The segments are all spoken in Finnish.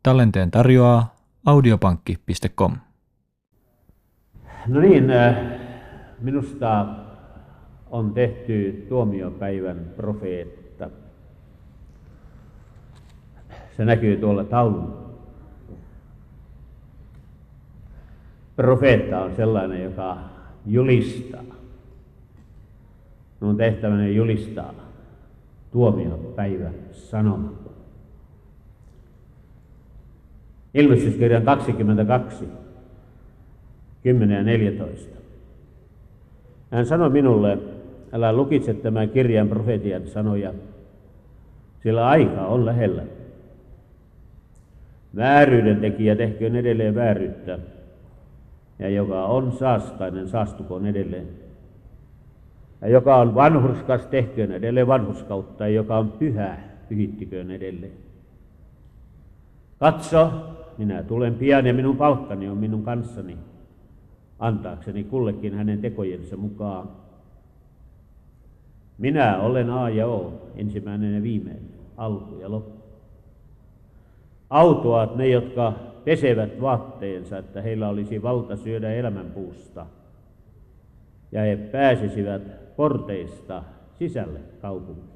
Tallenteen tarjoaa audiopankki.com. No niin, minusta on tehty tuomiopäivän profeetta. Se näkyy tuolla taululla. Profeetta on sellainen, joka julistaa. Minun tehtäväni julistaa tuomiopäivän sanoma. Ilmestyskirjan 22, 10 ja 14. Hän sanoi minulle, älä lukitse tämän kirjan profetian sanoja, sillä aika on lähellä. Vääryyden tekijä tehköön edelleen vääryyttä, ja joka on saastainen, saastukoon edelleen. Ja joka on vanhurskas, tehköön edelleen vanhurskautta, ja joka on pyhä, pyhittiköön edelleen. Katso, minä tulen pian ja minun palkkani on minun kanssani, antaakseni kullekin hänen tekojensa mukaan. Minä olen A ja O, ensimmäinen ja viimeinen, alku ja loppu. Autuaat ne, jotka pesevät vaatteensa, että heillä olisi valta syödä elämänpuusta, ja he pääsisivät porteista sisälle kaupunkiin.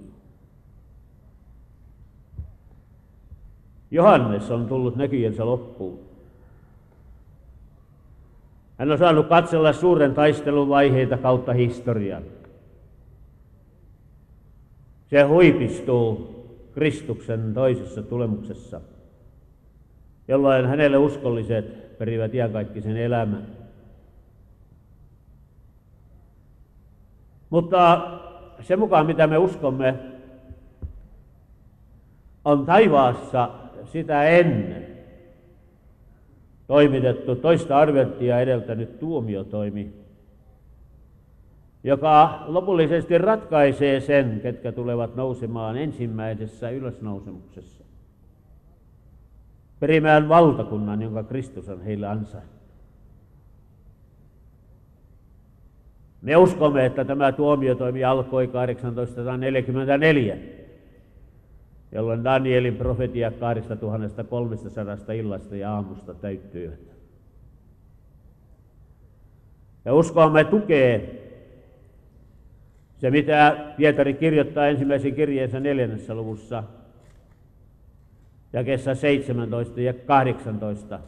Johannes on tullut näkyjensä loppuun. Hän on saanut katsella suuren taistelun vaiheita kautta historian. Se huipistuu Kristuksen toisessa tulemuksessa, jolloin hänelle uskolliset perivät iankaikkisen elämän. Mutta se mukaan, mitä me uskomme, on taivaassa sitä ennen toimitettu toista adventtia edeltänyt tuomiotoimi, joka lopullisesti ratkaisee sen, ketkä tulevat nousemaan ensimmäisessä ylösnousemuksessa, perimään valtakunnan, jonka Kristus on heille ansainnut. Me uskomme, että tämä tuomiotoimi alkoi 1844, jolloin Danielin profetia 2300 illasta ja aamusta täyttyivät. Ja uskoamme tukee se, mitä Pietari kirjoittaa ensimmäisen kirjeensä 4. luvussa, jakeessa 17 ja 18,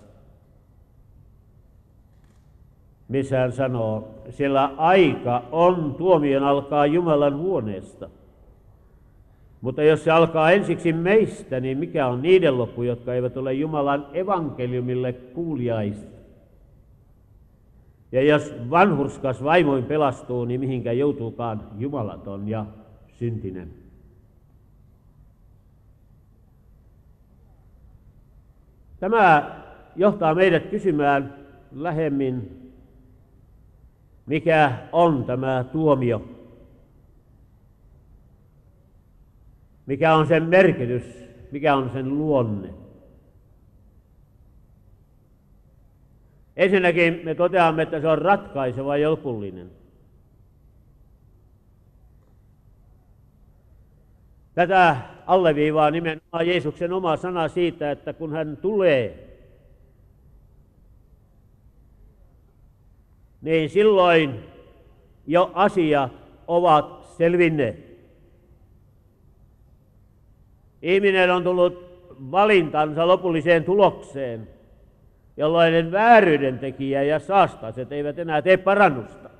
missä hän sanoo, sillä aika on tuomion alkaa Jumalan huoneesta. Mutta jos se alkaa ensiksi meistä, niin mikä on niiden loppu, jotka eivät ole Jumalan evankeliumille kuuliaista? Ja jos vanhurskas vaimoin pelastuu, niin mihinkä joutuukaan jumalaton ja syntinen? Tämä johtaa meidät kysymään lähemmin, mikä on tämä tuomio? Mikä on sen merkitys? Mikä on sen luonne? Ensinnäkin me toteamme, että se on ratkaiseva ja lopullinen. Tätä alleviivaa nimenomaan Jeesuksen oma sana siitä, että kun hän tulee, niin silloin jo asiat ovat selvinneet. Ihminen on tullut valintansa lopulliseen tulokseen, jolloin vääryyden tekijä ja saastaiset eivät enää tee parannusta.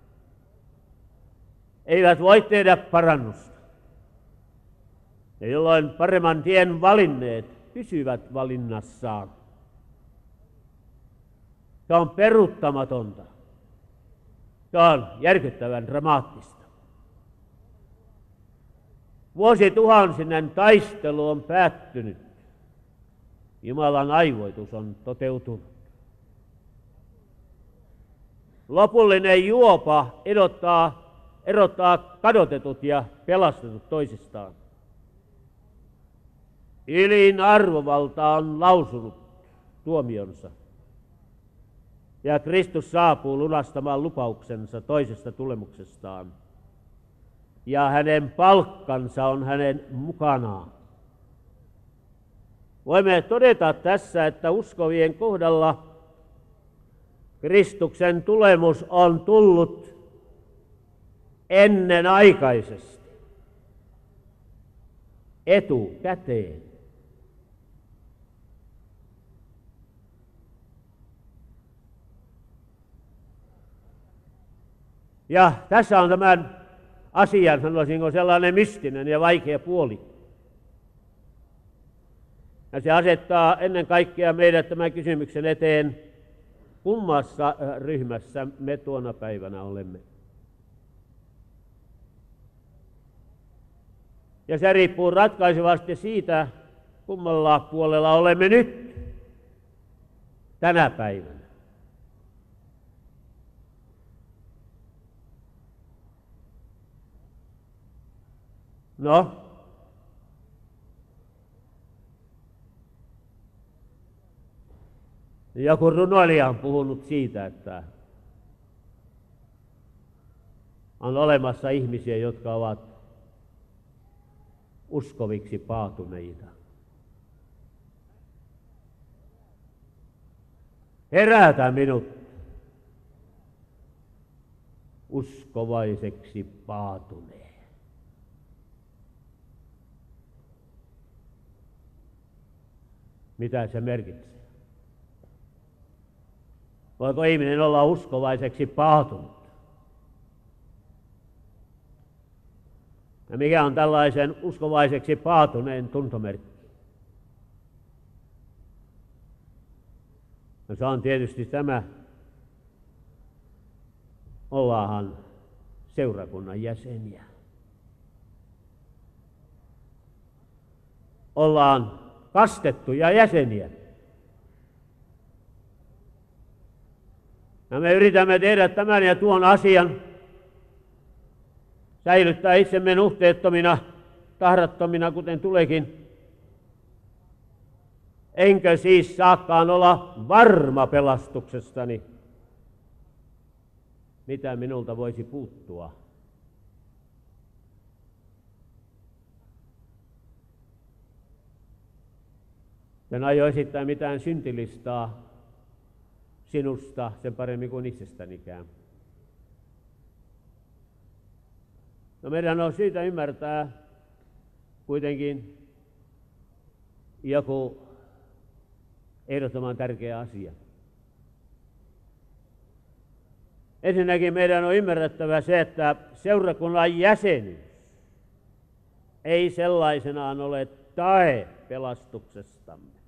Eivät voi tehdä parannusta. Ja jolloin paremman tien valinneet pysyvät valinnassaan. Se on peruuttamatonta. Se on järkyttävän dramaattista. Vuosituhansinen taistelu on päättynyt. Jumalan aivoitus on toteutunut. Lopullinen juopa erottaa kadotetut ja pelastetut toisistaan. Ylin arvovalta on lausunut tuomionsa. Ja Kristus saapuu lunastamaan lupauksensa toisesta tulemuksestaan. Ja hänen palkkansa on hänen mukanaan. Voimme todeta tässä, että uskovien kohdalla Kristuksen tulemus on tullut ennenaikaisesti, etukäteen. Ja tässä on tämän asian, sanoisinko, sellainen mystinen ja vaikea puoli. Ja se asettaa ennen kaikkea meidät tämän kysymyksen eteen, kummassa ryhmässä me tuona päivänä olemme. Ja se riippuu ratkaisevasti siitä, kummalla puolella olemme nyt, tänä päivänä. No, joku runoilija on puhunut siitä, että on olemassa ihmisiä, jotka ovat uskoviksi paatuneita. Herätä minut uskovaiseksi paatuneen. Mitä se merkitsee? Voiko ihminen olla uskovaiseksi paatunut? Ja mikä on tällaisen uskovaiseksi paatuneen tuntomerkki? No se on tietysti tämä, ollaanhan seurakunnan jäseniä. Ollaan kastettuja jäseniä. Ja me yritämme tehdä tämän ja tuon asian, säilyttää itsemme nuhteettomina, tahrattomina, kuten tuleekin. Enkö siis saakaan olla varma pelastuksestani? Mitä minulta voisi puuttua? En aio esittää mitään syntilistaa sinusta sen paremmin kuin itsestänikään. No meidän on syytä ymmärtää kuitenkin joku ehdottoman tärkeä asia. Ensinnäkin meidän on ymmärrettävä se, että seurakunnan jäsenyys ei sellaisenaan ole tae pelastuksestamme.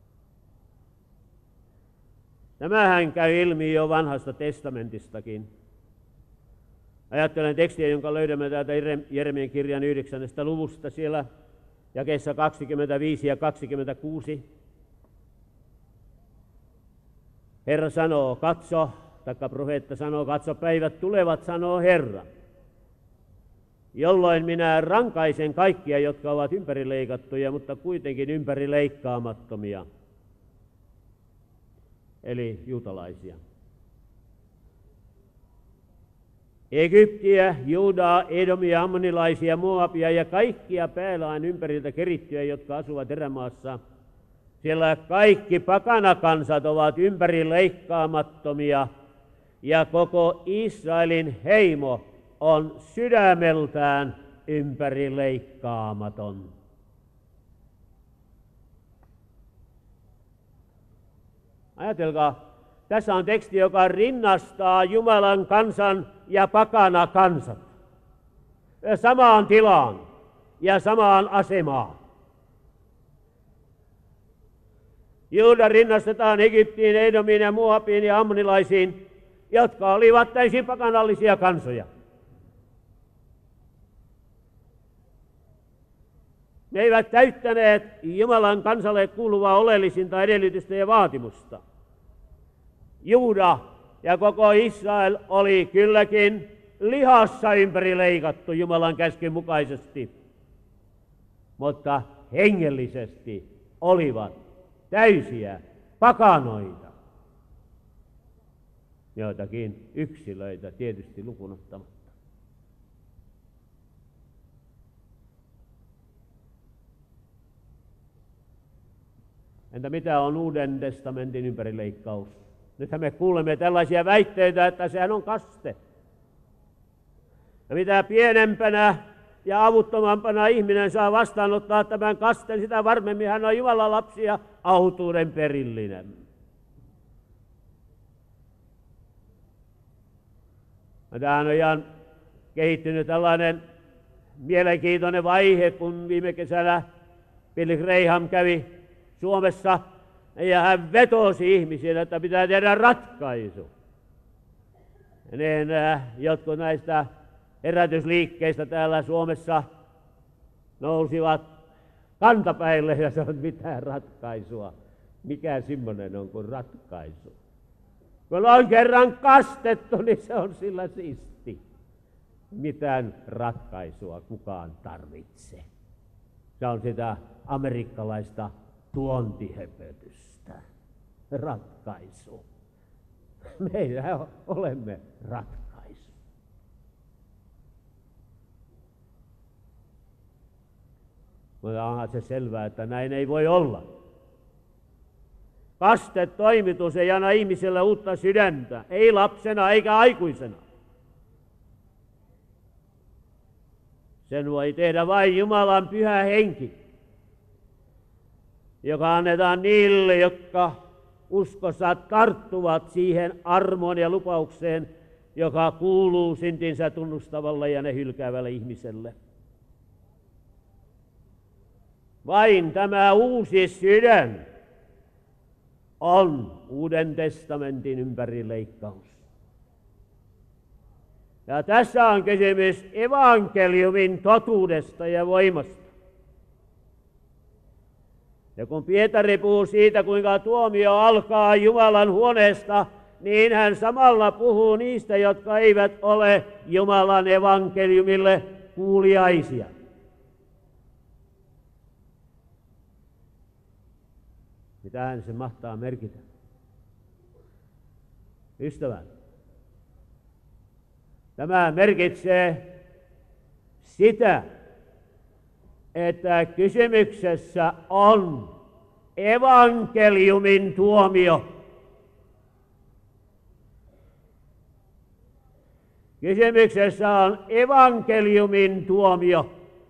Tämähän käy ilmi jo Vanhasta testamentistakin. Ajattelen tekstiä, jonka löydämme täältä Jeremian kirjan 9. luvusta siellä jakeissa 25 ja 26. Herra sanoo, katso, taikka profeetta sanoo, katso, päivät tulevat, sanoo Herra, jolloin minä rankaisen kaikkia, jotka ovat ympärileikattuja, mutta kuitenkin ympärileikkaamattomia, eli juutalaisia. Egyptiä, Juudaa, Edomia, ammonilaisia, Moabia ja kaikkia päälain ympäriltä kerittyjä, jotka asuvat erämaassa. Siellä kaikki pakanakansat ovat ympärileikkaamattomia ja koko Israelin heimo on sydämeltään ympärileikkaamaton. Ajatelkaa, tässä on teksti, joka rinnastaa Jumalan kansan ja pakanakansat samaan tilaan ja samaan asemaan. Juuda rinnastetaan Egyptiin, Edomiin ja Moabiin ja ammonilaisiin, jotka olivat täysin pakanallisia kansoja. Ne eivät täyttäneet Jumalan kansalle kuuluvaa oleellisinta edellytystä ja vaatimusta. Juuda ja koko Israel oli kylläkin lihassa ympärileikattu Jumalan käskyn mukaisesti, mutta hengellisesti olivat täysiä pakanoita. Joitakin yksilöitä tietysti lukuun ottamatta. Entä mitä on Uuden testamentin ympärileikkaus? Nythän me kuulemme tällaisia väitteitä, että sehän on kaste. Ja mitä pienempänä ja avuttomampana ihminen saa vastaanottaa tämän kasteen, sitä varmemmin hän on Jumalan lapsi ja autuuden perillinen. Ja tämähän on ihan kehittynyt tällainen mielenkiintoinen vaihe, kun viime kesänä Billy Graham kävi Suomessa ja hän vetosi ihmisille, että pitää tehdä ratkaisu. Ja niin, jotkut näistä herätysliikkeistä täällä Suomessa nousivat kantapäille ja sanoivat, mitään ratkaisua. Mikä semmoinen on kuin ratkaisu? Kun on kerran kastettu, niin se on sillä siisti. Mitään ratkaisua kukaan tarvitse. Se on sitä amerikkalaista tuontihöpötystä. Ratkaisu. Meidän olemme ratkaisu. Mutta onhan se selvää, että näin ei voi olla. Kastetoimitus ei anna ihmiselle uutta sydäntä, ei lapsena eikä aikuisena. Sen voi tehdä vain Jumalan pyhä henki, joka annetaan niille, jotka uskossa tarttuvat siihen armoon ja lupaukseen, joka kuuluu syntinsä tunnustavalle ja ne hylkäävälle ihmiselle. Vain tämä uusi sydän on Uuden testamentin ympärileikkaus. Ja tässä on kysymys evankeliumin totuudesta ja voimasta. Ja kun Pietari puhuu siitä, kuinka tuomio alkaa Jumalan huoneesta, niin hän samalla puhuu niistä, jotka eivät ole Jumalan evankeliumille kuuliaisia. Mitähän se mahtaa merkitä? Ystävät, tämä merkitsee sitä, että kysymyksessä on evankeliumin tuomio. Kysymyksessä on evankeliumin tuomio.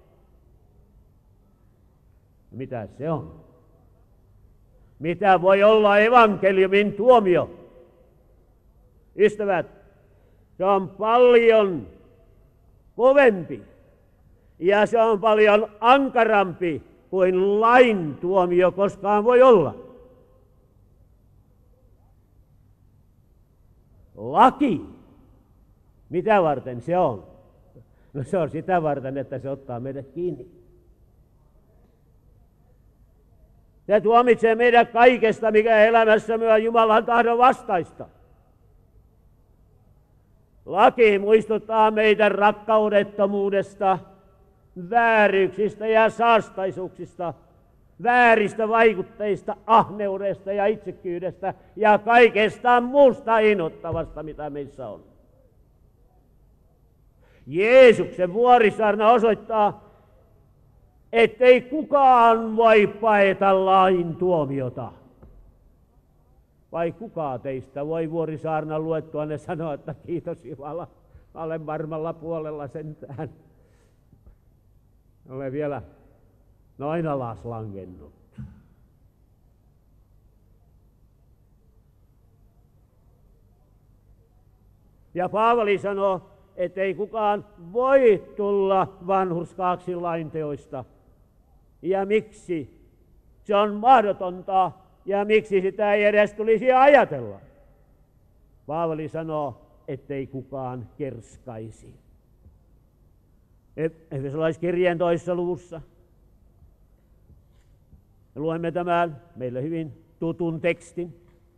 Mitä se on? Mitä voi olla evankeliumin tuomio? Ystävät, se on paljon kovempi ja se on paljon ankarampi kuin lain tuomio koskaan voi olla. Laki, mitä varten se on? No se on sitä varten, että se ottaa meidät kiinni. Se tuomitsee meidät kaikesta, mikä elämässämme on Jumalan tahdon vastaista. Laki muistuttaa meitä rakkaudettomuudesta, vääryyksistä ja saastaisuuksista, vääristä vaikutteista, ahneudesta ja itsekkyydestä ja kaikesta muusta inhottavasta, mitä meissä on. Jeesuksen vuorisaarna osoittaa, ettei kukaan voi paeta lain tuomiota. Vai kuka teistä voi vuorisaarnan luettuanne sanoa, että kiitos Jumala, mä olen varmalla puolella sentään. Olen vielä noin alas langennut. Ja Paavali sanoo, ettei kukaan voi tulla vanhurskaaksi lainteoista. Ja miksi? Se on mahdotonta ja miksi sitä ei edes tulisi ajatella. Paavali sanoo, ettei kukaan kerskaisi. Efesolaiskirjeen 2. luvussa. Luemme tämän meille hyvin tutun tekstin.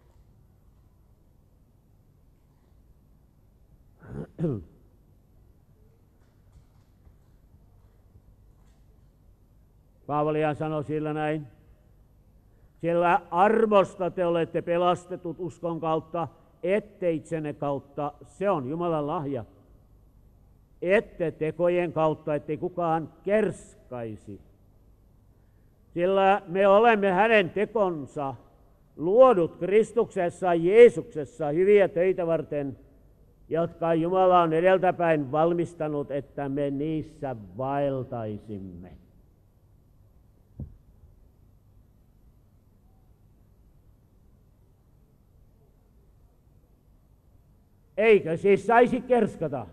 Paavalihan sanoi sillä näin. Sillä armosta te olette pelastetut uskon kautta, ette itsenne kautta, se on Jumalan lahja. Ette tekojen kautta, ettei kukaan kerskaisi. sillä me olemme hänen tekonsa, luodut Kristuksessa Jeesuksessa hyviä töitä varten, jotka Jumala on edeltäpäin valmistanut, että me niissä vaeltaisimme. Eikö siis saisi kerskata,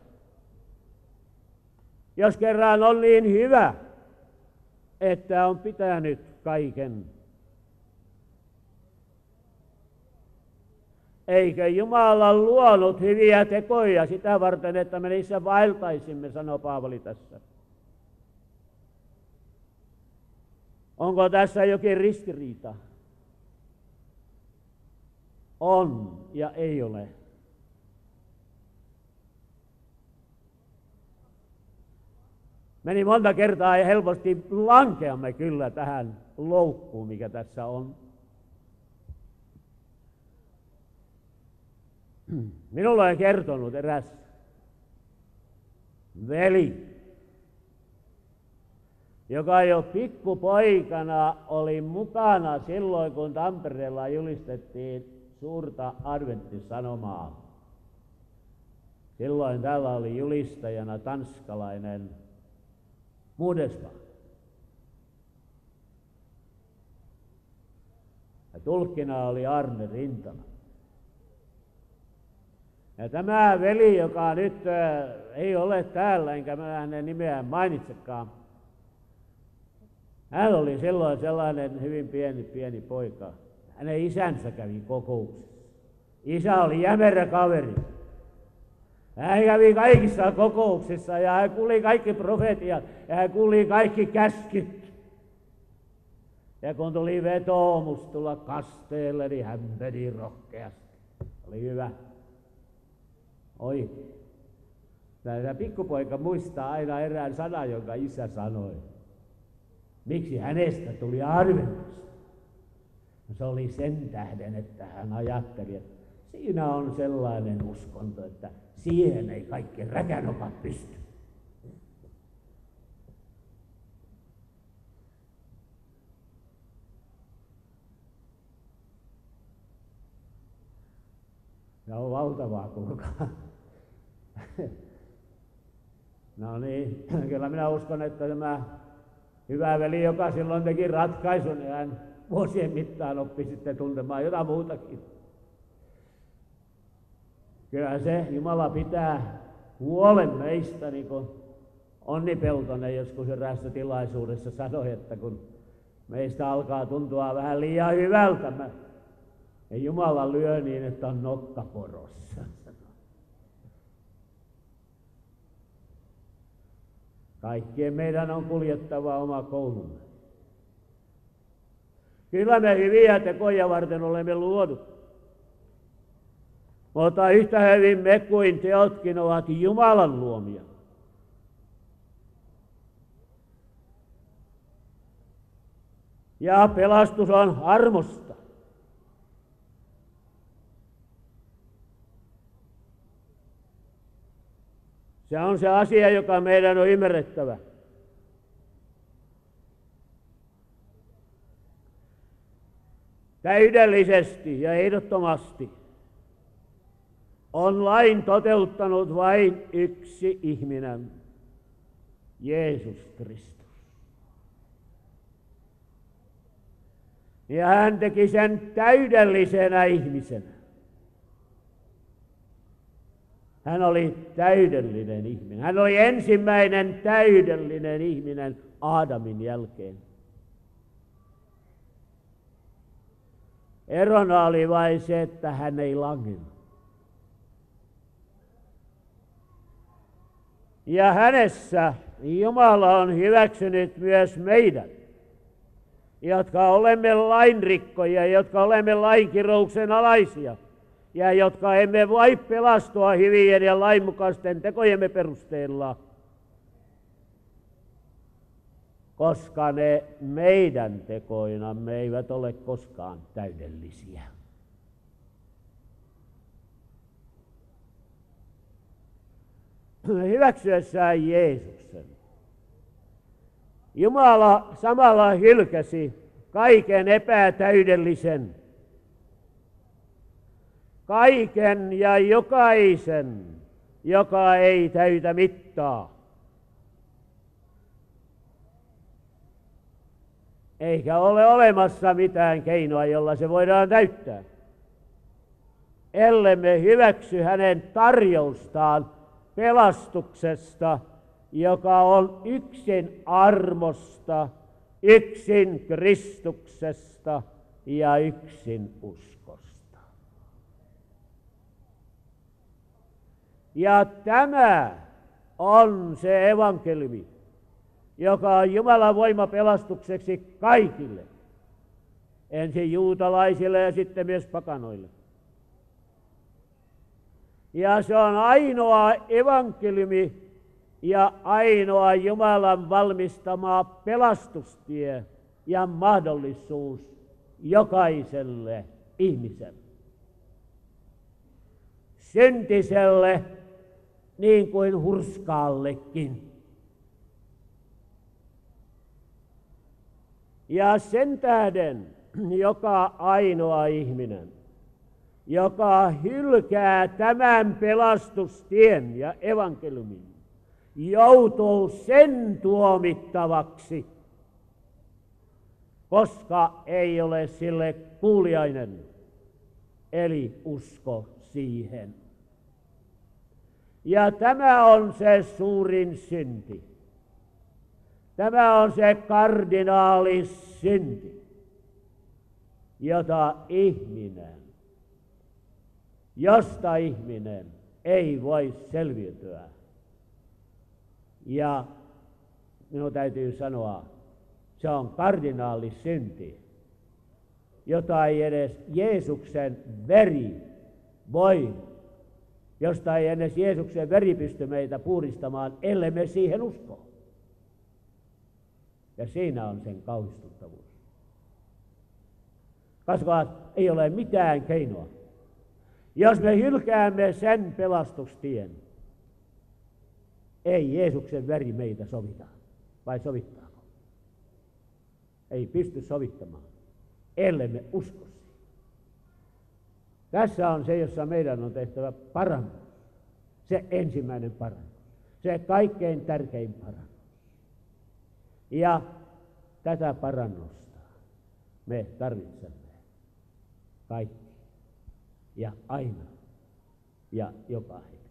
jos kerran on niin hyvä, että on pitänyt kaiken? Eikö Jumala luonut hyviä tekoja sitä varten, että me niissä vaeltaisimme, sanoo Paavali tässä. Onko tässä jokin ristiriita? On ja ei ole. Meni monta kertaa ja helposti lankeamme kyllä tähän loukkuun, mikä tässä on. Minulle on kertonut eräs veli, joka jo pikkupoikana oli mukana silloin, kun Tampereella julistettiin suurta adventtisanomaa. Silloin täällä oli julistajana tanskalainen Mudesma. Ja tulkkina oli Arne Rintala. Ja tämä veli, joka nyt ei ole täällä, enkä mä hänen nimeään mainitsekaan, hän oli silloin sellainen hyvin pieni poika. Hänen isänsä kävi kokouksessa. Isä oli jämerä kaveri. Hän kävi kaikissa kokouksissa ja hän kuuli kaikki profetiat ja hän kuuli kaikki käskyt. Ja kun tuli vetoomus tulla kasteelle, niin hän meni rohkeasti. Oli hyvä. Oi. Tämä pikkupoika muistaa aina erään sanan, jonka isä sanoi. Miksi hänestä tuli arvelus? Se oli sen tähden, että hän ajatteli, että siinä on sellainen uskonto, että siihen ei kaikki räkänokat pysty. Ja on valtavaa, kuulkaa. No niin, kyllä minä uskon, että tämä hyvä veli, joka silloin teki ratkaisun, niin hän vuosien mittaan oppi sitten tuntemaan jotain muutakin. Kyllä se Jumala pitää huolen meistä, niin kuin Onni Peltonen joskus eräässä tilaisuudessa sanoi, että kun meistä alkaa tuntua vähän liian hyvältä, ja Jumala lyö niin, että on nokkaporossa. Kaikkien meidän on kuljettava oma koulumme. Kyllä me hyviä tekoja varten olemme luodut. Mutta yhtä hyvin me kuin teotkin ovat Jumalan luomia. Ja pelastus on armosta. Se on se asia, joka meidän on ymmärrettävä. Täydellisesti ja ehdottomasti on lain toteuttanut vain yksi ihminen, Jeesus Kristus. Ja hän teki sen täydellisenä ihmisenä. Hän oli täydellinen ihminen. Hän oli ensimmäinen täydellinen ihminen Aadamin jälkeen. Erona oli vain se, että hän ei langennut. Ja hänessä Jumala on hyväksynyt myös meidät, jotka olemme lainrikkoja, jotka olemme lainkirouksen alaisia ja jotka emme voi pelastua hyvien ja lainmukaisten tekojemme perusteella, koska ne meidän tekoinamme eivät ole koskaan täydellisiä. Hyväksyessään Jeesuksen Jumala samalla hylkäsi kaiken epätäydellisen, kaiken ja jokaisen, joka ei täytä mittaa. Eikä ole olemassa mitään keinoa, jolla se voidaan täyttää, ellemme hyväksy hänen tarjoustaan pelastuksesta, joka on yksin armosta, yksin Kristuksesta ja yksin uskosta. Ja tämä on se evankeliumi, joka on Jumalan voima pelastukseksi kaikille, ensin juutalaisille ja sitten myös pakanoille. Ja se on ainoa evankeliumi ja ainoa Jumalan valmistama pelastustie ja mahdollisuus jokaiselle ihmiselle. Syntiselle niin kuin hurskaallekin. Ja sen tähden joka ainoa ihminen, joka hylkää tämän pelastustien ja evankeliumin, joutuu sen tuomittavaksi, koska ei ole sille kuuliainen, eli usko siihen. Ja tämä on se suurin synti. Tämä on se kardinaalisynti, josta ihminen ei voi selviytyä. Ja minun täytyy sanoa, se on kardinaalisynti, jota ei edes Jeesuksen veri voi, josta ei edes Jeesuksen veri pysty meitä puhdistamaan, ellei me siihen usko. Ja siinä on sen kauhistuttavuus. Koska ei ole mitään keinoa. Jos me hylkäämme sen pelastustien, ei Jeesuksen veri meitä sovita. Vai sovittaako? Ei pysty sovittamaan, ellei me usko siihen. Tässä on se, jossa meidän on tehtävä parannus. Se ensimmäinen parannus. Se kaikkein tärkein parannus. Ja tätä parannusta me tarvitsemme kaikki ja aina ja joka hetki.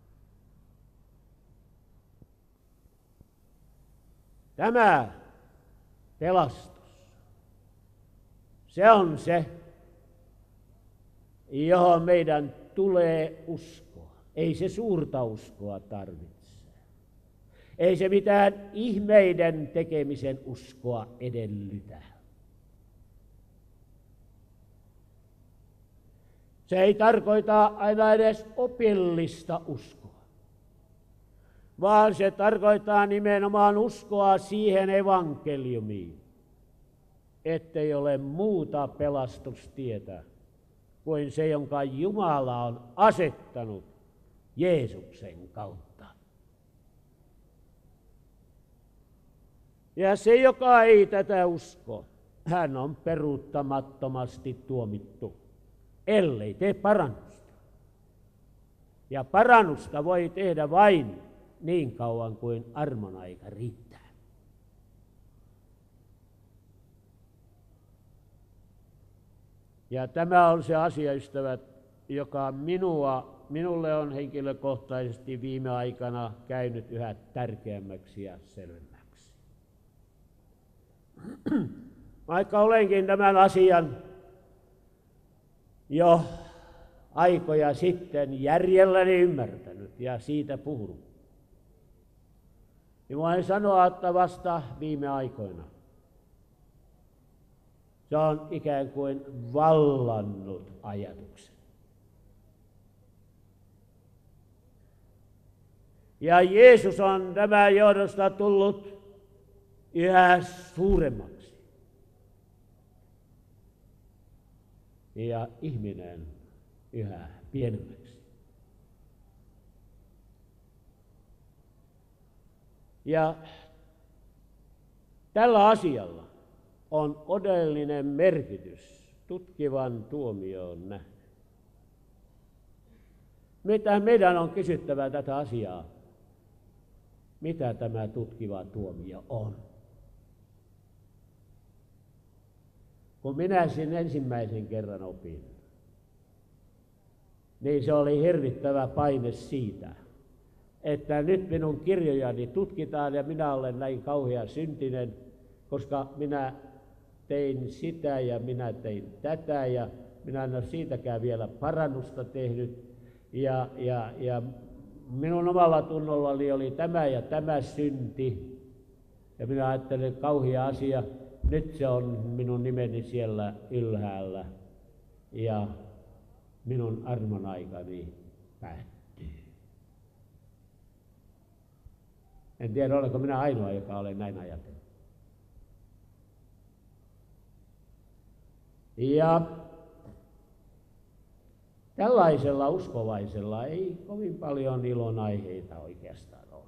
Tämä pelastus, se on se, johon meidän tulee uskoa. Ei se suurta uskoa tarvitse. Ei se mitään ihmeiden tekemisen uskoa edellytä. Se ei tarkoita aina edes opillista uskoa, vaan se tarkoittaa nimenomaan uskoa siihen evankeliumiin, ettei ole muuta pelastustietä kuin se, jonka Jumala on asettanut Jeesuksen kautta. Ja se, joka ei tätä usko, hän on peruuttamattomasti tuomittu, ellei tee parannusta. Ja parannusta voi tehdä vain niin kauan kuin armon aika riittää. Ja tämä on se asia, ystävät, joka minulle on henkilökohtaisesti viime aikana käynyt yhä tärkeämmäksi ja selvemmäksi. Vaikka olenkin tämän asian jo aikoja sitten järjelläni ymmärtänyt ja siitä puhunut, niin voin sanoa, että vasta viime aikoina se on ikään kuin vallannut ajatuksen. Ja Jeesus on tämän johdosta tullut yhä suuremmaksi. Ja ihminen yhä pienemmäksi. Ja Tällä asialla on todellinen merkitys tutkivan tuomioon nähden. Mitä meidän on kysyttävä tätä asiaa? Mitä tämä tutkiva tuomio on? Kun minä sen ensimmäisen kerran opin, niin se oli hirvittävä paine siitä, että nyt minun kirjojani tutkitaan ja minä olen näin kauhea syntinen, koska minä tein sitä ja minä tein tätä ja minä en ole siitäkään vielä parannusta tehnyt. Ja minun omalla tunnollani oli tämä ja tämä synti. Ja minä ajattelin, että kauhea asia, nyt se on minun nimeni siellä ylhäällä ja minun armon aikani päättyy. En tiedä, olenko minä ainoa, joka olen näin ajatellut. Ja tällaisella uskovaisella ei kovin paljon ilon aiheita oikeastaan ole.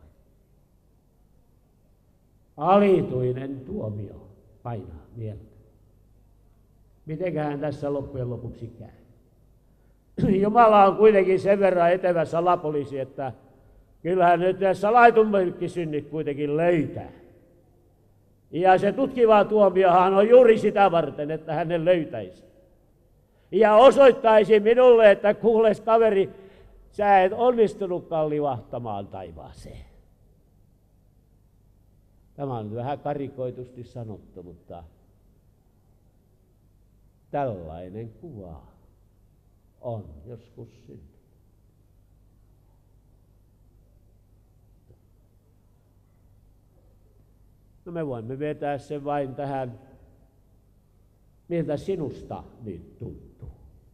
Alituinen tuomio painaa mieltä. Mitenköhän tässä loppujen lopuksi käy? Jumala on kuitenkin sen verran etevä salapoliisi, että kyllähän nyt salaitummatkin synnit kuitenkin löytää. Ja se tutkiva tuomiohan on juuri sitä varten, että hän ne löytäisi. Ja osoittaisi minulle, että kuules kaveri, sä et onnistunutkaan livahtamaan taivaaseen. Tämä on vähän karikoitusti sanottu, mutta tällainen kuva on joskus syntynyt. No me voimme vetää sen vain tähän, miltä sinusta nyt tuntuu.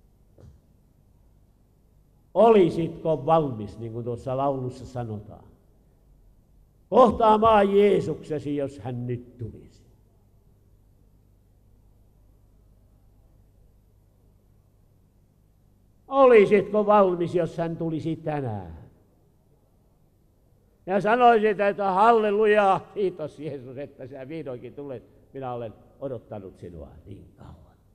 Olisitko valmis, niin kuin tuossa laulussa sanotaan, kohtaamaan Jeesuksesi, jos hän nyt tulisi? Olisitko valmis, jos hän tulisi tänään? Ja sanoisit, että halleluja, kiitos Jeesus, että sinä vihdoinkin tulet. Minä olen odottanut sinua niin kauan.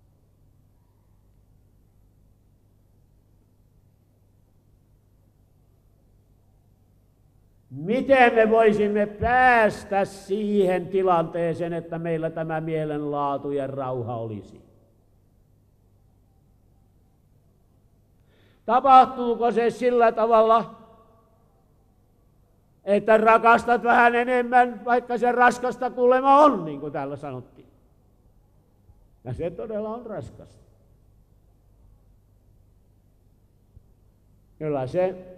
Miten me voisimme päästä siihen tilanteeseen, että meillä tämä mielenlaatu ja rauha olisi? Tapahtuuko se sillä tavalla, että rakastat vähän enemmän, vaikka se raskasta kuulemma on, niin kuin täällä sanottiin? Ja se todella on raskasta. Kyllä se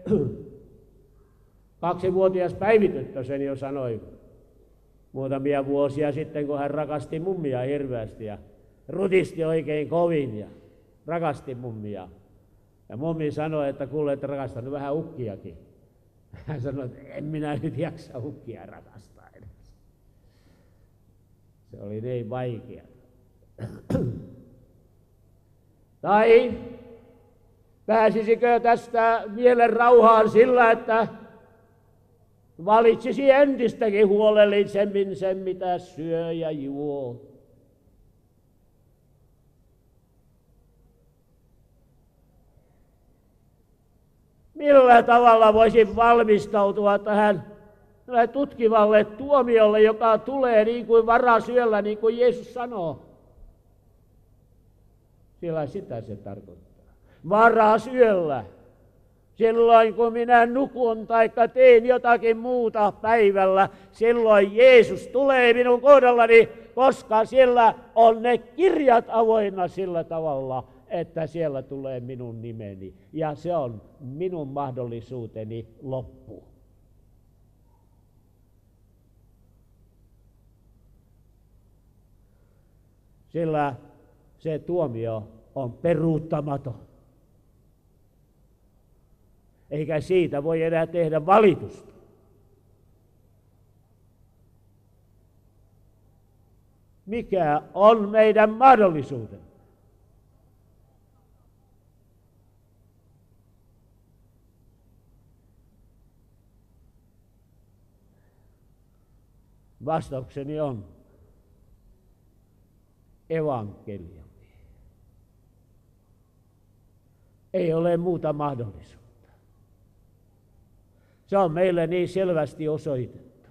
2-vuotias Päivi-tyttö sen jo sanoi muutamia vuosia sitten, kun hän rakasti mummia hirveästi ja rutisti oikein kovin ja rakasti mummia. Ja mummi sanoi, että kuule, et rakastanut vähän ukkiakin. Hän sanoi, että en minä nyt jaksa ukkia rakastaa edes. Se oli niin vaikea. Tai pääsisikö tästä mielen rauhaan sillä, että valitsisi entistäkin huolellisemmin sen, mitä syö ja juo? Millä tavalla voisin valmistautua tähän tutkivalle tuomiolle, joka tulee niin kuin varasyöllä, niin kuin Jeesus sanoo? Sillä sitä se tarkoittaa. Varasyöllä. Silloin kun minä nukun tai teen jotakin muuta päivällä, silloin Jeesus tulee minun kohdallani, koska siellä on ne kirjat avoinna sillä tavalla, että siellä tulee minun nimeni. Ja se on minun mahdollisuuteni loppu. Sillä se tuomio on peruuttamaton. Eikä siitä voi enää tehdä valitusta. Mikä on meidän mahdollisuutemme? Vastaukseni on, evankeliumi. Ei ole muuta mahdollisuutta. Se on meille niin selvästi osoitettu.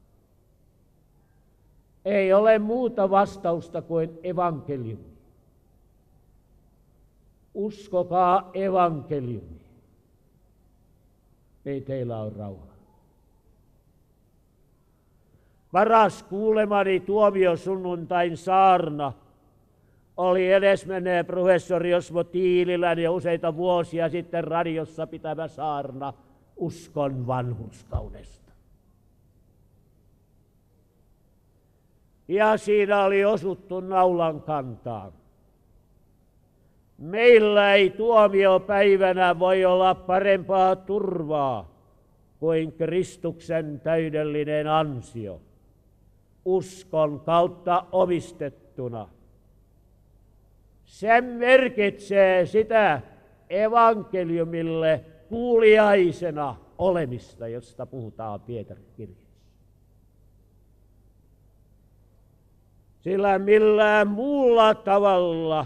Ei ole muuta vastausta kuin evankeliumi. Uskokaa evankeliumi, niin teillä on rauha. Paras kuulemani tuomiosunnuntain saarna oli edesmenneen professori Osmo Tiililän ja useita vuosia sitten radiossa pitämä saarna uskon vanhurskaudesta. Ja siinä oli osuttu naulan kantaan. Meillä ei tuomiopäivänä voi olla parempaa turvaa kuin Kristuksen täydellinen ansio, uskon kautta omistettuna. Se merkitsee sitä evankeliumille kuuliaisena olemista, josta puhutaan Pietarin kirjassa. Sillä millään muulla tavalla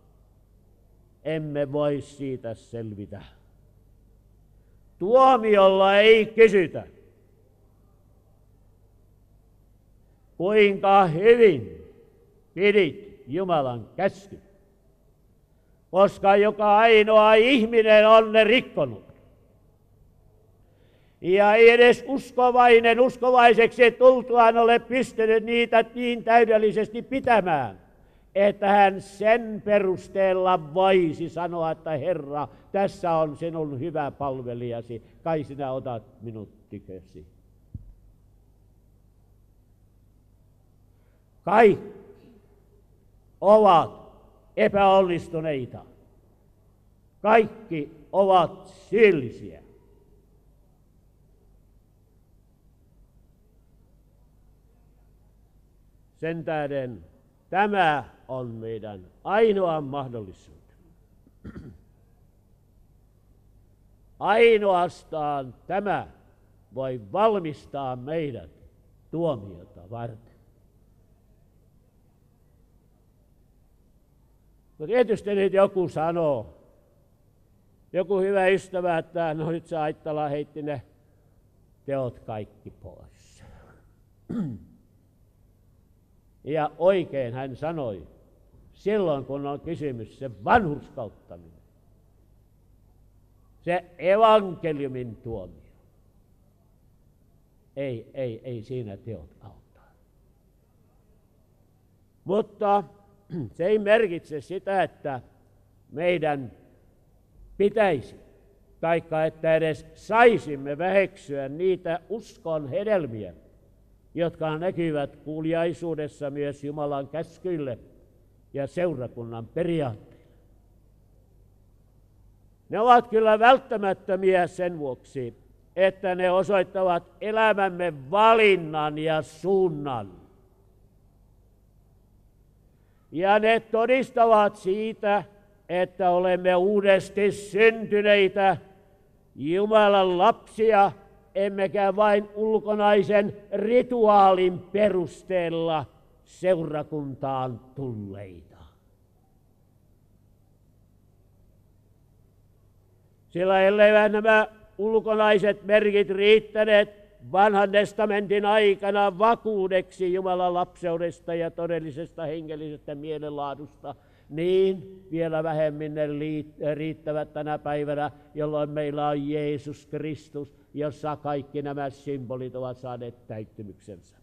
emme voi siitä selvitä. Tuomiolla ei kysytä, kuinka hyvin pidit Jumalan käsky, koska joka ainoa ihminen on ne rikkonut. Ja ei edes uskovainen uskovaiseksi tultuaan ole pystynyt niitä niin täydellisesti pitämään, että hän sen perusteella voisi sanoa, että Herra, tässä on sinun hyvä palvelijasi, kai sinä otat minut tykösi. Kaikki ovat epäonnistuneita. Kaikki ovat syyllisiä. Sen tähden tämä on meidän ainoa mahdollisuus. Ainoastaan tämä voi valmistaa meidät tuomiota varten. No tietysti nyt joku sanoo, joku hyvä ystävä, että no nyt se Aittala heitti ne teot kaikki pois. Ja oikein hän sanoi, silloin kun on kysymys se vanhurskauttaminen, se evankeliumin tuomio. Ei siinä teot auttaa. Mutta se ei merkitse sitä, että meidän pitäisi, taikka että edes saisimme väheksyä niitä uskon hedelmiä, jotka näkyvät kuuliaisuudessa myös Jumalan käskyille ja seurakunnan periaatteille. Ne ovat kyllä välttämättömiä sen vuoksi, että ne osoittavat elämämme valinnan ja suunnan. Ja ne todistavat siitä, että olemme uudesti syntyneitä Jumalan lapsia, emmekä vain ulkonaisen rituaalin perusteella seurakuntaan tulleita. Sillä elleivät nämä ulkonaiset merkit riittäneet vanhan testamentin aikana vakuudeksi Jumalan lapseudesta ja todellisesta hengellisestä mielenlaadusta, niin vielä vähemmin ne riittävät tänä päivänä, jolloin meillä on Jeesus Kristus, jossa kaikki nämä symbolit ovat saaneet täyttymyksensä.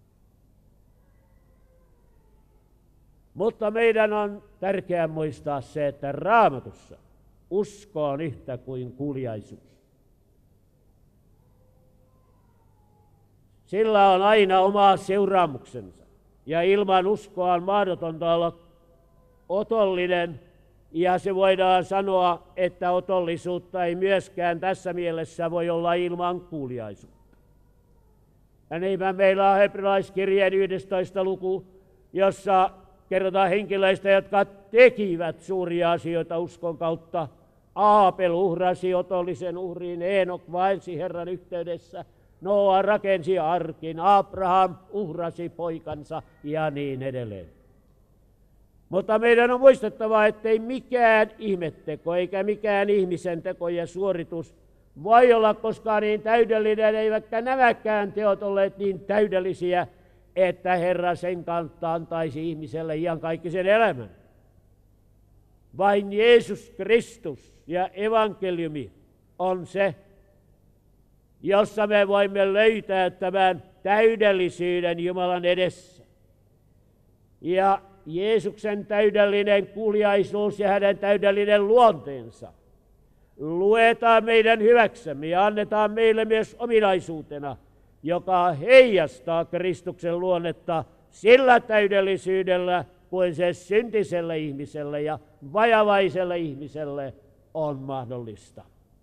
Mutta meidän on tärkeää muistaa se, että Raamatussa usko on yhtä kuin kuuliaisuus. Sillä on aina oma seuraamuksensa, ja ilman uskoa on mahdotonta olla otollinen, ja se voidaan sanoa, että otollisuutta ei myöskään tässä mielessä voi olla ilman kuuliaisuutta. Ja niinpä meillä on Hebrealaiskirjeen 11. luku, jossa kerrotaan henkilöistä, jotka tekivät suuria asioita uskon kautta. Aapel uhrasi otollisen uhriin, Eenok vaelsi Herran yhteydessä, Noa rakensi arkin, Abraham uhrasi poikansa ja niin edelleen. Mutta meidän on muistettava, ettei mikään ihmetteko eikä mikään ihmisen teko ja suoritus voi olla koskaan niin täydellinen, eivätkä nämäkään teot olleet niin täydellisiä, että Herra sen kautta antaisi ihmiselle iankaikkisen elämän. Vain Jeesus Kristus ja evankeliumi on se, jossa me voimme löytää tämän täydellisyyden Jumalan edessä. Ja Jeesuksen täydellinen kuuliaisuus ja hänen täydellinen luonteensa luetaan meidän hyväksemme ja annetaan meille myös ominaisuutena, joka heijastaa Kristuksen luonnetta sillä täydellisyydellä, kuin se syntiselle ihmiselle ja vajavaiselle ihmiselle on mahdollista.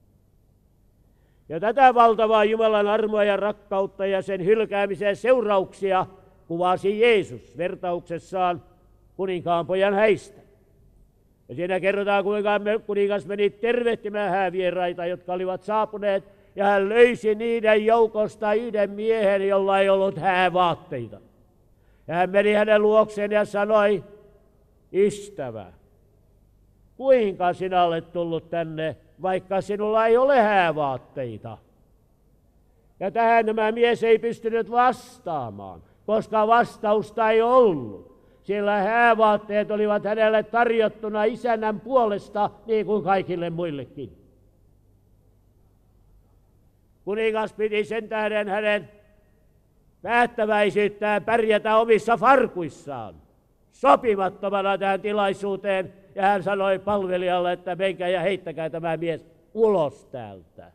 Ja tätä valtavaa Jumalan armoa ja rakkautta ja sen hylkäämisen seurauksia kuvasi Jeesus vertauksessaan kuninkaanpojan häistä. Ja siinä kerrotaan, kuinka kuningas meni tervehtimään häävieraita, jotka olivat saapuneet, ja hän löysi niiden joukosta yhden miehen, jolla ei ollut häävaatteita. Ja hän meni hänen luokseen ja sanoi, ystävä, kuinka sinä olet tullut tänne, vaikka sinulla ei ole häävaatteita? Ja tähän tämä mies ei pystynyt vastaamaan, koska vastausta ei ollut. Sillä häävaatteet olivat hänelle tarjottuna isännän puolesta, niin kuin kaikille muillekin. Kuningas piti sen tähden hänen päättäväisyyttään pärjätä omissa farkuissaan sopimattomana tähän tilaisuuteen, ja hän sanoi palvelijalle, että menkää ja heittäkää tämä mies ulos täältä.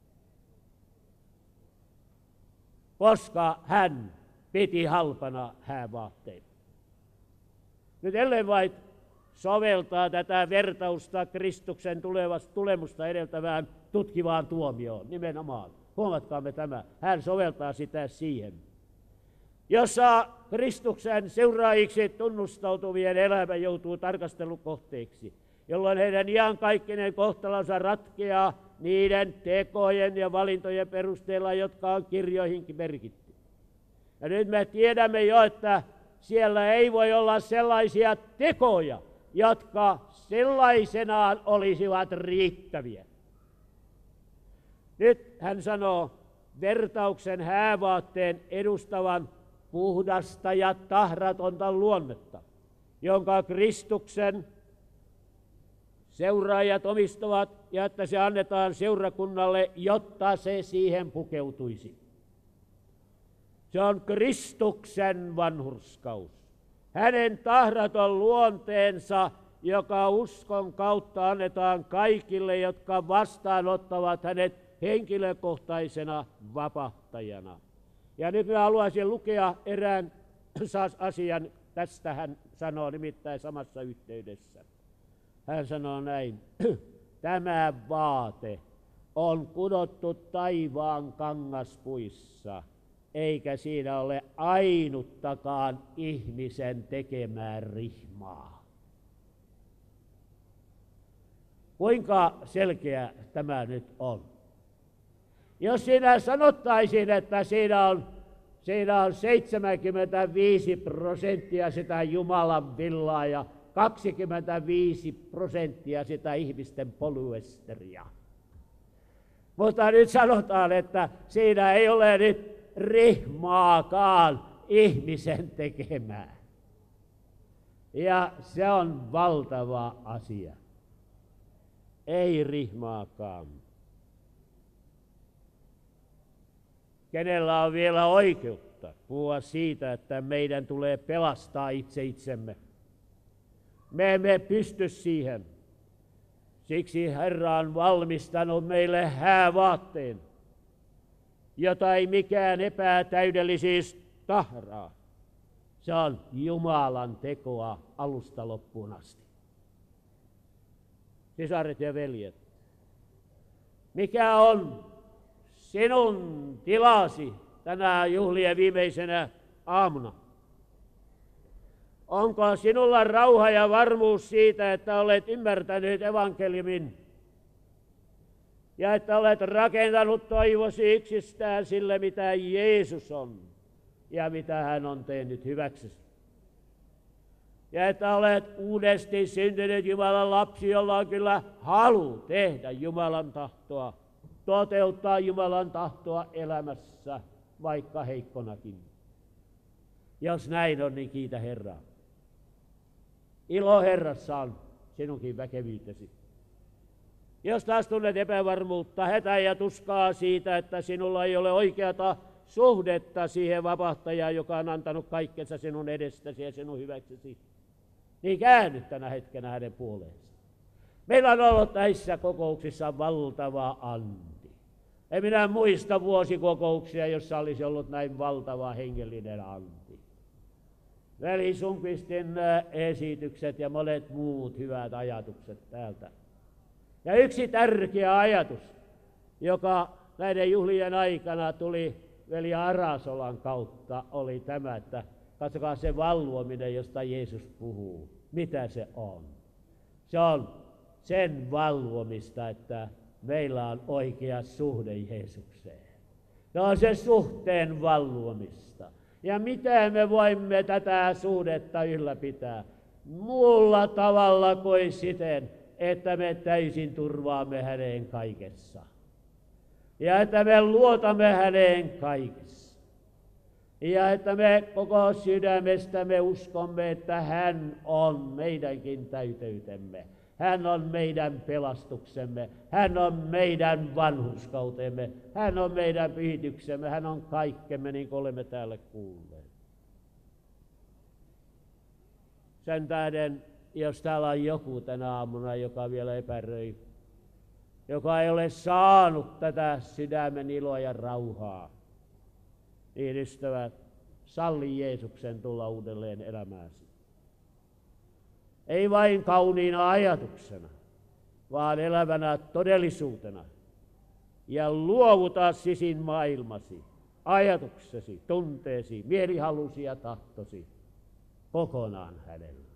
Koska hän piti halpana häävaatteita. Nyt ellei vain soveltaa tätä vertausta Kristuksen tulemusta edeltävään tutkivaan tuomioon nimenomaan. Huomatkaamme tämä. Hän soveltaa sitä siihen, jossa Kristuksen seuraajiksi tunnustautuvien elämä joutuu tarkastelukohteeksi, jolloin heidän iankaikkinen kohtalonsa ratkeaa niiden tekojen ja valintojen perusteella, jotka on kirjoihinkin merkitty. Ja nyt me tiedämme jo, että siellä ei voi olla sellaisia tekoja, jotka sellaisenaan olisivat riittäviä. Nyt hän sanoo vertauksen häävaatteen edustavan puhdasta ja tahratonta luonnetta, jonka Kristuksen seuraajat omistavat, ja että se annetaan seurakunnalle, jotta se siihen pukeutuisi. Se on Kristuksen vanhurskaus, hänen tahraton luonteensa, joka uskon kautta annetaan kaikille, jotka vastaanottavat hänet henkilökohtaisena vapahtajana. Ja nyt minä haluaisin lukea erään asian, tästä hän sanoo nimittäin samassa yhteydessä. Hän sanoo näin, tämä vaate on kudottu taivaan kangaspuissa, eikä siinä ole ainuttakaan ihmisen tekemää rihmaa. Kuinka selkeä tämä nyt on? Jos siinä sanottaisiin, että siinä on 75% sitä Jumalan villaa ja 25% sitä ihmisten polyesteria. Mutta nyt sanotaan, että siinä ei ole nyt rihmaakaan ihmisen tekemää. Ja se on valtava asia. Ei rihmaakaan. Kenellä on vielä oikeutta puhua siitä, että meidän tulee pelastaa itse itsemme? Me emme pysty siihen. Siksi Herra on valmistanut meille häävaatteen, jota ei mikään epätäydellisyys tahraa. Se on Jumalan tekoa alusta loppuun asti. Sisaret ja veljet, mikä on sinun tilasi tänä juhlien viimeisenä aamuna? Onko sinulla rauha ja varmuus siitä, että olet ymmärtänyt evankeliumin ja että olet rakentanut toivosi yksistään sille, mitä Jeesus on ja mitä hän on tehnyt hyväksesi? ja että olet uudesti syntynyt Jumalan lapsi, jolla on kyllä halu tehdä Jumalan tahtoa, toteuttaa Jumalan tahtoa elämässä, vaikka heikkonakin. Jos näin on, niin kiitä Herraa. Ilo Herrassa on sinunkin väkevyytesi. Jos taas tunnet epävarmuutta, hätää ja tuskaa siitä, että sinulla ei ole oikeata suhdetta siihen vapahtajaan, joka on antanut kaikkensa sinun edestäsi ja sinun hyväksesi, niin käänny tänä hetkenä hänen puoleensa. Meillä on ollut näissä kokouksissa valtava anti. En minä muista vuosikokouksia, jossa olisi ollut näin valtava hengellinen anti. Veli Sundqvistin esitykset ja monet muut hyvät ajatukset täältä. Ja yksi tärkeä ajatus, joka näiden juhlien aikana tuli veli Arasolan kautta, oli tämä, että katsokaa se valvominen, josta Jeesus puhuu. Mitä se on? Se on sen valvomista, että meillä on oikea suhde Jeesukseen. Se on se suhteen valvomista. Ja miten me voimme tätä suhdetta ylläpitää? Muulla tavalla kuin siten, että me täysin turvaamme häneen kaikessa. Ja että me luotamme häneen kaikessa. Ja että me koko sydämestämme uskomme, että hän on meidänkin täyteytemme. Hän on meidän pelastuksemme. Hän on meidän vanhurskautemme. Hän on meidän pyhityksemme. Hän on kaikkemme, niin kuin olemme täällä kuulleet. Sen tähden, jos täällä on joku tänä aamuna, joka vielä epäröi, joka ei ole saanut tätä sydämen iloa ja rauhaa, niin ystävät, salli Jeesuksen tulla uudelleen elämääsi. Ei vain kauniina ajatuksena, vaan elävänä todellisuutena. Ja luovuta sisin maailmasi, ajatuksesi, tunteesi, mielihalusi ja tahtosi kokonaan hänelle.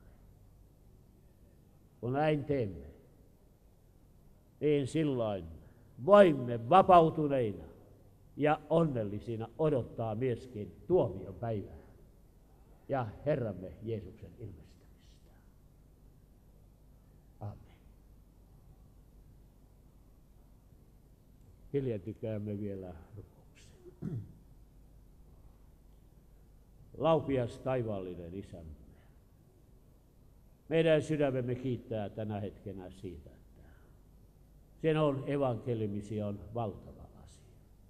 Kun näin teemme, niin silloin voimme vapautuneina ja onnellisina odottaa myöskin tuomion päivää ja Herramme Jeesuksen ilmestymistä. Amen. Hiljentykäämme vielä rukoukseen. Laupias taivaallinen Isämme, meidän sydämemme kiittää tänä hetkenä siitä, että sinun evankeliumisi on valtava asia.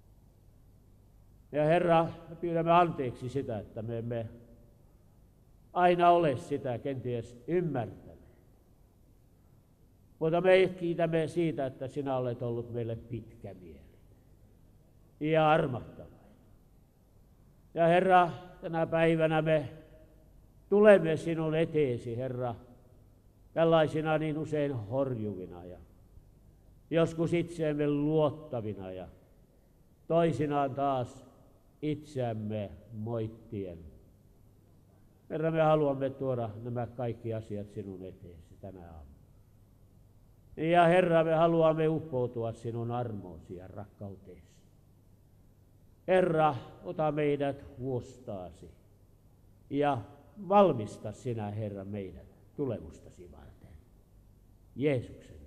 Ja Herra, me pyydämme anteeksi sitä, että me emme aina ole sitä kenties ymmärtäneet. Mutta me kiitämme siitä, että sinä olet ollut meille pitkämielinen ja armahtavainen. Ja Herra, tänä päivänä me tulemme sinun eteesi, Herra, tällaisina niin usein horjuvina ja joskus itseemme luottavina ja toisinaan taas itseämme moittien. Herra, me haluamme tuoda nämä kaikki asiat sinun eteesi tänä aamuna. Ja Herra, me haluamme uppoutua sinun armoosi ja rakkauteesi. Herra, ota meidät huostaasi ja valmista sinä, Herra, meidät tulevustasi varten. Jeesuksen